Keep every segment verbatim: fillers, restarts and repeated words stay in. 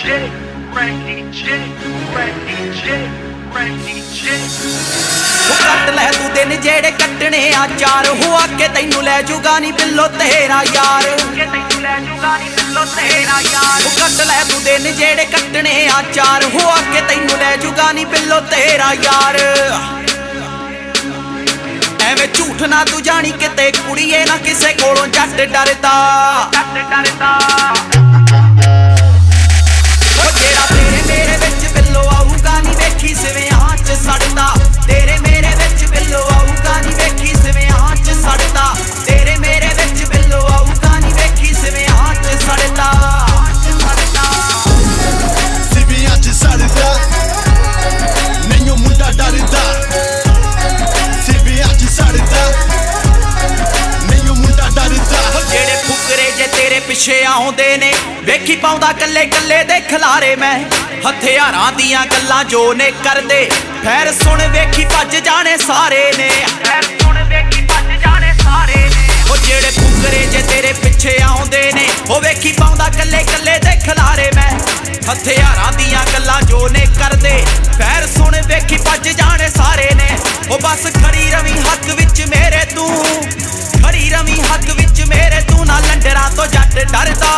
J, Randy J, Randy J, Randy J। ਉਹ ਕੱਟ ਲੈ ਤੂੰ ਦਿਨ ਜਿਹੜੇ ਕੱਟਣੇ ਆ ਚਾਰ ਹੋ ਆ ਕੇ ਤੈਨੂੰ ਲੈ ਜੂਗਾ ਨੀ ਬਿੱਲੋ ਤੇਰਾ ਯਾਰ ਕਿ ਤੈਨੂੰ ਲੈ ਜੂਗਾ ਨੀ ਬਿੱਲੋ ਤੇਰਾ ਯਾਰ। ਉਹ ਕੱਟ ਲੈ ਤੂੰ ਦਿਨ ਜਿਹੜੇ ਕੱਟਣੇ ਆ ਚਾਰ ਹੋ ਆ ਕੇ ਤੈਨੂੰ ਲੈ ਜੂਗਾ ਨੀ ਬਿੱਲੋ ਤੇਰਾ ਯਾਰ। ਐਵੇਂ ਝੂਠ ਨਾ ਤੂੰ ਜਾਣੀ ਕਿਤੇ ਕੁੜੀਏ ਨਾ ਕਿਸੇ ਕੋਲੋਂ ਜੱਟ ਡਰਦਾ ਜੱਟ ਡਰਦਾ। ਉਹ ਜਿਹੜਾ ਤੇਰੇ ਮੇਰੇ ਵਿੱਚ ਬਿੱਲੋ ਆਊਗਾ ਨੀ ਵੇਖੀ ਸਿਵਿਆਂ ਚ ਸੜਦਾ। ਤੇਰੇ ਮੇਰੇ ਵਿੱਚ ਬਿੱਲੋ ਆਊਗਾ ਨੀ ਵੇਖੀ ਸਿਵਿਆਂ ਚ ਸੜਦਾ। ਤੇਰੇ ਮੇਰੇ ਵਿੱਚ ਬਿੱਲੋ ਆਊਗਾ ਨੀ ਵੇਖੀ ਸਿਵਿਆਂ ਚ ਸੜਦਾ। ਸਿਵਿਆਂ ਚ ਸੜਦਾ ਨਹੀਂ ਉਹ ਮੁੰਡਾ ਡਰਦਾ। ਸਿਵਿਆਂ ਚ ਸੜਦਾ ਨਹੀਂ ਉਹ ਮੁੰਡਾ ਡਰਦਾ। ਜਿਹੜੇ ਫੁਕਰੇ ਜੇ ਤੇਰੇ ਪਿੱਛੇ ਆਉਂਦੇ ਨੇ ਵੇਖੀ ਪਾਉਂਦਾ ਕੱਲੇ ਕੱਲੇ ਦੇ ਖਿਲਾਰੇ ਮੈਂ। ਹਥਿਆਰਾਂ ਦੀਆਂ ਗੱਲਾਂ ਜੋ ਨੇ ਕਰਦੇ ਫੇਰ ਸੁਣ ਵੇਖੀ ਭੱਜ ਜਾਣੇ ਸਾਰੇ ਨੇ। ਫੇਰ ਸੁਣ ਵੇਖੀ ਭੱਜ ਜਾਣੇ ਸਾਰੇ ਨੇ। ਉਹ ਜਿਹੜੇ ਫੁਕਰੇ ਜੇ ਤੇਰੇ ਪਿੱਛੇ ਆਉਂਦੇ ਨੇ ਉਹ ਵੇਖੀ ਪਾਉਂਦਾ ਕੱਲੇ ਕੱਲੇ ਦੇ ਖਿਲਾਰੇ ਮੈਂ। ਹਥਿਆਰਾਂ ਦੀਆਂ ਗੱਲਾਂ ਜੋ ਨੇ ਕਰਦੇ ਫੇਰ ਸੁਣ ਵੇਖੀ ਭੱਜ ਜਾਣੇ ਸਾਰੇ ਨੇ। ਉਹ ਬਸ ਖੜੀ ਰਵੀ ਹੱਕ ਵਿੱਚ ਮੇਰੇ ਤੂੰ ਖੜੀ ਰਵੀ ਹੱਕ ਵਿੱਚ ਮੇਰੇ ਤੂੰ ਨਾ ਲੰਡਰਾਂ ਤੋਂ ਜੱਟ ਡਰਦਾ।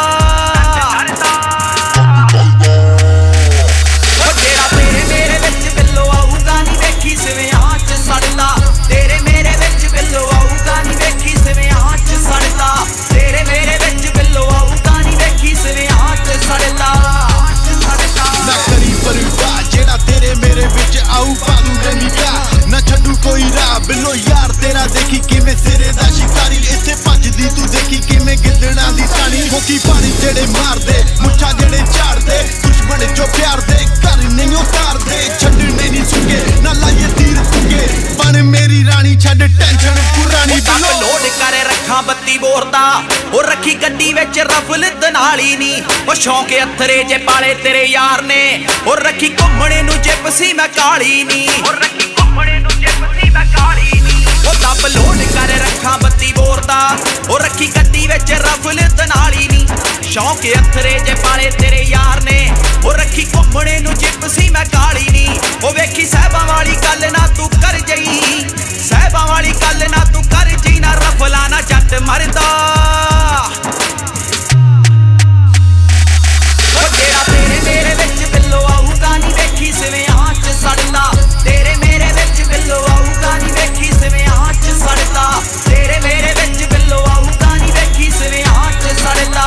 ਉਹ ਜਿਹੜਾ ਤੇਰੇ ਮੇਰੇ ਵਿੱਚ ਬਿੱਲੋ ਆਊਗਾ ਨੀ ਵੇਖੀ ਸਿਵਿਆਂ ਚ ਸੜਦਾ। ਤੇਰੇ ਮੇਰੇ ਵਿੱਚ ਬਿੱਲੋ ਆਊਗਾ ਨੀ ਵੇਖੀ ਸਿਵਿਆਂ ਚ ਸੜਦਾ। ਤੇਰੇ ਮੇਰੇ ਵਿੱਚ ਬਿੱਲੋ ਆਊਗਾ ਨੀ ਵੇਖੀ ਸਿਵਿਆਂ ਚ ਸੜਦਾ। ਨਾ ਕਰੀ ਪਰਵਾਹ ਜਿਹੜਾ ਤੇਰੇ ਮੇਰੇ ਵਿੱਚ ਆਊ ਪਾਲੂ ਦੇ ਨਿਗਾਹ। ਨਾ ਛੱਡੂ ਕੋਈ ਰਾਹ ਬਿੱਲੋ ਯਾਰ ਤੇਰਾ ਦੇਖੀ ਕਿਵੇਂ ਸਿਰੇ ਦਾ ਸ਼ਿਕਾਰੀ। ਇੱਥੇ ਭੱਜਦੀ ਤੂੰ ਦੇਖੀ ਕਿਵੇਂ ਗਿੱਦੜਾਂ ਦੀ ਤਾਣੀ। ਹੋਕੀ ਪਾਣੀ ਜਿਹੜੇ ਮਾਰਦੇ ਮੁੱਛਾਂ ਜਿਹੜੇ ਝਾੜਦੇ ਦੁਸ਼ਮਣ ਜੋ ਪਿਆਰ ਦੇ ਘਰ ਨਹੀਂ ਉਤਾਰਦੇ। ਛੱਡਣੇ ਨਹੀਂ ਸੁੱਕੇ ਨਾ ਲਾਈਏ ਤੀਰ ਤੁੱਕੇ ਬਣ ਮੇਰੀ ਰਾਣੀ ਛੱਡ ਟੈਨਸ਼ਨ ਪੁਰਾਣੀ ਬਿੱਲੋ ਲੋਡ ਕਰੇ ਰੱਖਾਂ ਬੱਤੀ ਬੋਰ ਦਾ ਉਹ ਰੱਖੀ ਗੱਡੀ ਵਿੱਚ ਰਫਲ ਦਨਾਲੀ ਨੀ। ਉਹ ਸ਼ੌਂਕ ਅਥਰੇ ਜੇ ਪਾਲੇ ਤੇਰੇ ਯਾਰ ਨੇ ਉਹ ਰੱਖੀ ਘੁੰਮਣੇ ਨੂੰ ਜਿੱਪ ਸੀ ਮੈਂ ਕਾਲੀ ਨੀ। ਉਹ ਰੱਖੀ ਘੁੰਮਣੇ ਨੂੰ ਜਿੱਪ ਸੀ ਮੈਂ ਕਾਲੀ ਨੀ। ਉਹ ਦੱਬ ਲੋਡ ਕਰੇ ਰੱਖਾਂ ਬੱਤੀ ਬੋਰ ਦਾ ਉਹ ਰੱਖੀ ਗੱਡੀ ਵਿੱਚ ਰਫਲ ਦਨਾਲੀ ਨੀ। ਸ਼ੌਂਕ ਅਥਰੇ ਜੇ ਪਾਲੇ ਤੇਰੇ ਯਾਰ ਨੇ ਉਹ ਰੱਖੀ ਘੁੰਮਣੇ ਨੂੰ ਜਿੱਪ ਸੀ ਮੈਂ ਕਾਲੀ ਨੀ। ਉਹ ਵੇਖੀ ਸਾਹਿਬਾਂ ਵਾਲੀ ਗੱਲ ਨਾ ਤੂੰ ਕਰ ਜਈ ਸਾਹਿਬਾਂ ਵਾਲੀ ਗੱਲ ਨਾ ਤੂੰ ਕਰ ਜਈ ਨਾ ਰਫਲਾ ਨਾ ਜੱਟ ਮਰਦਾ। ਉਹ ਜਿਹੜਾ ਤੇਰੇ ਮੇਰੇ ਵਿੱਚ ਬਿੱਲੋ ਆਊਗਾ ਨੀ ਵੇਖੀ ਸਿਵਿਆਂ ਚ ਸੜਦਾ। ਤੇਰੇ ਮੇਰੇ ਵਿੱਚ ਬਿੱਲੋ ਆਊਗਾ ਨੀ ਵੇਖੀ ਸਿਵਿਆਂ ਚ ਸੜਦਾ। ਤੇਰੇ ਮੇਰੇ ਵਿੱਚ ਬਿੱਲੋ ਆਊਗਾ ਨੀ ਵੇਖੀ ਸਿਵਿਆਂ ਚ ਸੜਦਾ।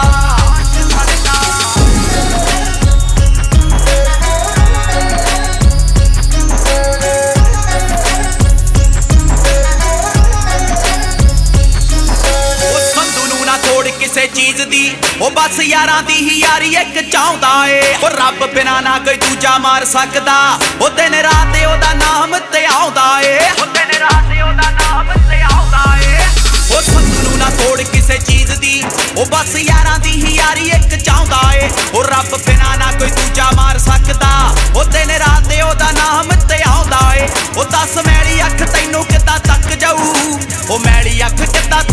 ਕਿਸੇ ਚੀਜ਼ ਦੀ ਉਹ ਬਸ ਯਾਰਾਂ ਦੀ ਹੀ ਯਾਰੀ ਇੱਕ ਚਾਹੁੰਦਾ ਏ। ਉਹ ਰੱਬ ਬਿਨਾ ਨਾ ਕੋਈ ਦੂਜਾ ਮਾਰ ਸਕਦਾ। ਉਹ ਦਿਨ ਰਾਤ ਉਹਦਾ ਨਾਮ ਤੇ ਆਉਂਦਾ ਏ। ਉਹ ਦਿਨ ਰਾਤ ਉਹਦਾ ਨਾਮ ਤੇ ਆਉਂਦਾ ਏ। ਉਹ ਸੰਤੂ ਨੂੰ ਨਾ ਤੋੜ ਕਿਸੇ ਚੀਜ਼ ਦੀ ਉਹ ਬਸ ਯਾਰਾਂ ਦੀ ਹੀ ਯਾਰੀ ਇੱਕ ਚਾਹੁੰਦਾ ਏ। ਉਹ ਰੱਬ ਬਿਨਾ ਨਾ ਕੋਈ ਦੂਜਾ ਮਾਰ ਸਕਦਾ। ਉਹ ਦਿਨ ਰਾਤ ਉਹਦਾ ਨਾਮ ਤੇ ਆਉਂਦਾ ਏ। ਉਹ ਦੱਸ ਮੈਲੀ ਅੱਖ ਤੈਨੂੰ ਕਿੱਦਾਂ ਤੱਕ ਜਾਊ ਉਹ ਮੈਲੀ ਅੱਖ ਕਿੱਦਾਂ